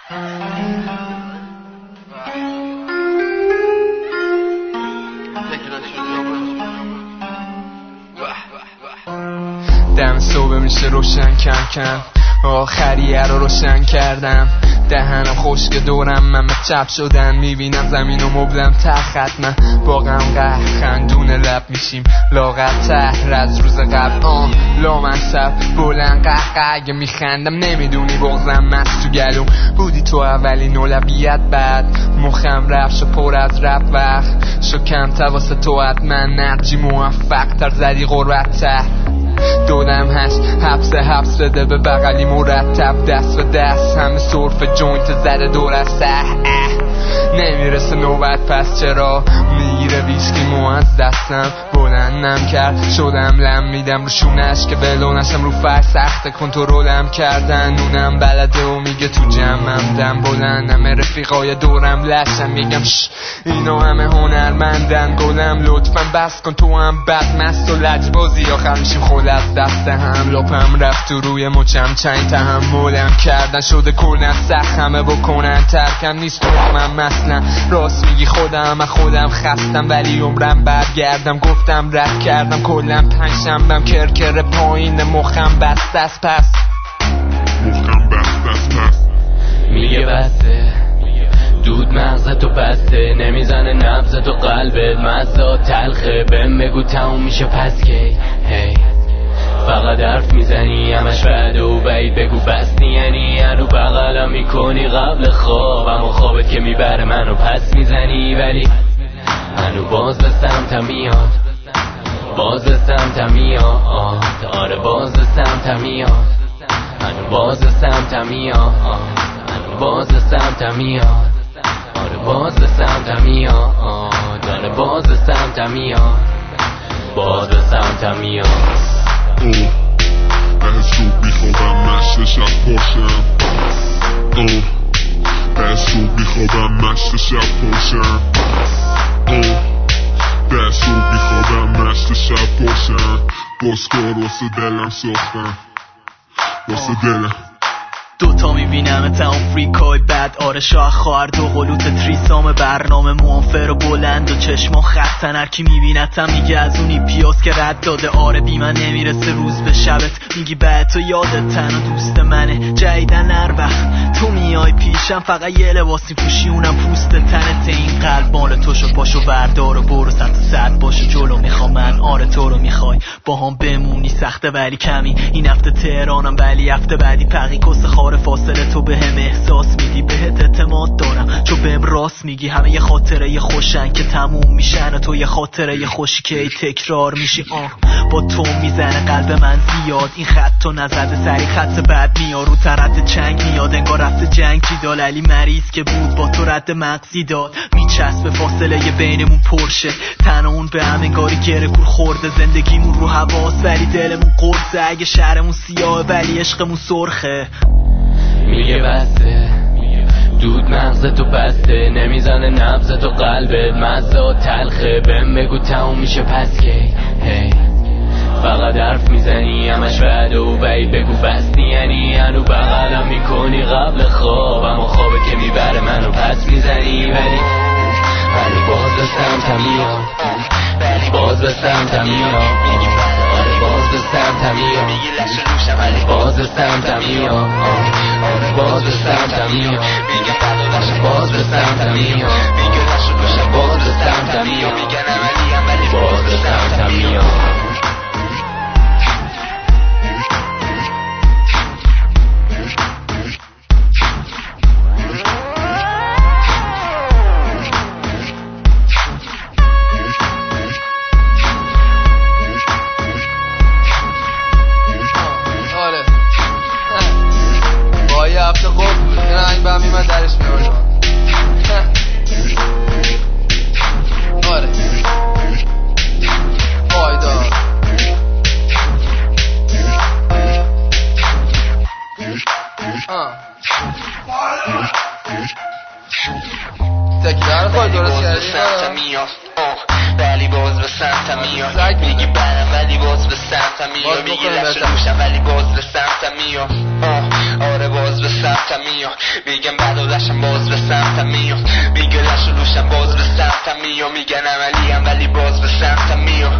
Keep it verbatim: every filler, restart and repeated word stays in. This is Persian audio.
دم صبح میشه روشن کم کم، آخریه رو روشن کردم، دهنم خشک دورم من چپ شدن، میبینم زمین و مبلم تخت، من با غم قهر خندون لب میشیم لاغر تر از روز قبل. آن لامصب بلند قهقه اگه میخندم نمیدونی بغزم مست تو گلوم بودی تو اولین اولویت، بعد مخم رفت شو پر از رب وقت شو کم واسه تو حتما نرجی موفق تر زدی غربت تر، دودم هشت حبس حبس بده به بغلی مرتب دست به دست همه صرف جوینت زده دور از سه نمیرسه نوبت پس چرا میگیره ویسکی مو از دستم بلندم کرد شدم لم میدم رو شونش که بلونشم رو فرش سخت کنترلم کردن اونم بلده و میگه تو جمعم دم بلندم رفیقای دورم لشم میگم شش اینا همه هنرمندن گلم لطفا بس کن تو هم بد مست و لجبازی آخر میشیم خول از دست هم لپم رفت تو روی مچم چنگ تحملم کردن شده کلن سخت همه بکنن ترکم نیست تو من مثلا راست میگی خودم من خودم خستم ولی عمرم برگردم گفتم رد کردم کلن پنجشنبم کرکر پایین مخم بست از پس مخم بست از پس میگه بسته دود مغزتو بسته نمیزنه نبضتو قلبت مزا تلخه بهم بگو تموم میشه پس کی هی فقط حرف میزنی همش بده و بعید بگو بستی یعنی هنو بغلم میکنی قبل خواب اما خوابت که میبره منو پس میزنی ولی هنو باز به سمتم میاد باز به سمتم میاد آره باز به سمتم میاد هنو باز به سمتم میاد هنو باز به سمتم میاد آره باز به سمتم میاد آره باز به سمتم میاد باز به سمتم میاد اوه ده صبح میخوابم مشت شب پاشم اوه ده صبح میخوابم مشت شب پاشم اوه ده صبح میخوابم مشت شب پاشم باسکار واسه دلم ساختم واسه دلم دوتا میبینم تا اون فریکای بد آره شاه خواهر دو قلوت تریسام برنامه موانفر و بلند و چشما خستن هرکی میبینتم میگه از اونی پیاز که رد داده آره بی من نمیرسه روز به شبت میگی بعد تو یادت تن و دوست منه جایدن هر وقت تو میای پیشم فقط یه لباسی پوشی اونم پوست تنت این قلب مال تو شو پاشو بردار و برو سمت سد باشه جلو میخوام من آره تو رو میخوای با هم بمونی سخته ولی کمی این هفته تهرانم ولی هفته بعدی پقی کس خار فاصله تو به هم احساس میدی بهت اعتماد دارم چون بهم راست میگی همه یه خاطره یه خوشن که تموم میشن و تو یه خاطره یه خوشی که ای تکرار میشی آه با تو میزنه قلب من زیاد این خط تو نزده سری خط بعد میاد رو ترد چنگ میاد انگار رفته جنگ جیدال علی مریض که بود با تو رد مغزی داد میچسبه فاصله ی بینمون پرشه تن اون به هم انگاری گره کور خورده زندگیمون رو حواس ولی دلمون قرصه اگه شهرمون سیاه ولی عشقمون سرخه میگه بسته دود مغزتو بسته نمیزنه نبضتو قلبت مزا تلخه بهم بگو تموم میشه پس کی هی فقط حرف میزنی همش بده و بعید بگو بستی یعنی هنو بغلم میکنی قبل خواب اما خوابه که میبره منو پس میزنی ولی ولی باز به سمتم میاد باز به سمتم میاد باز به سمتم میاد باز به سمتم میاد باز به سمتم میاد باز به سمتم میاد باز به سمتم میاد باز به سمتم میاد یه هفته خوب رنگ به همی من درش میارم آره آیدا تکی در خواهی درست کردی ولی باز به سمتم میاد. میگی برم ولی باز به سمتم میاد. میگی لش روشم ولی باز به سمتم میاد. آره باز به سمتم میاد. میگم بعد و لشم باز به سمتم میاد. میگه لش روشم باز به سمتم میاد. میگن عملیم ولی باز به سمتم میاد.